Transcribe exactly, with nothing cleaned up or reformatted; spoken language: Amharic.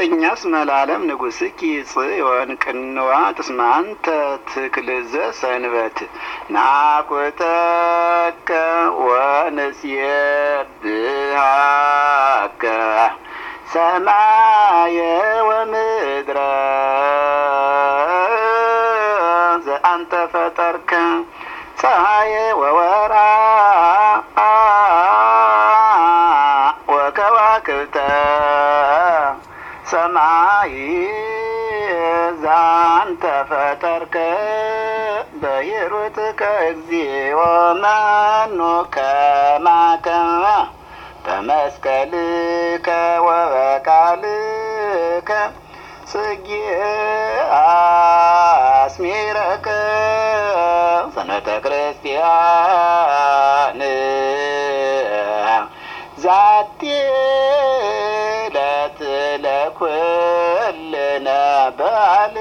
እኛስ መላለም ንጉሥኪ ጽዮን ቅንዋት እስማንተ ትክልዘ ሰንበት ናቁተከ ወንስየብሃከ ሰማየ ወምድረ ዘአንተ ፈጠርከ ፀሐየ ወወርሃ ወከዋክብተ ሰማይ ዛንተ ፈጠርከ በሂሩትከ እግዚኦ መኑ ከማከ በመስቀልከ ወበቃልከ ጽጌ አስሚረከ ፍኖተ ክርስቲያን ዛቲ ዕለት ለኩልነ በዓል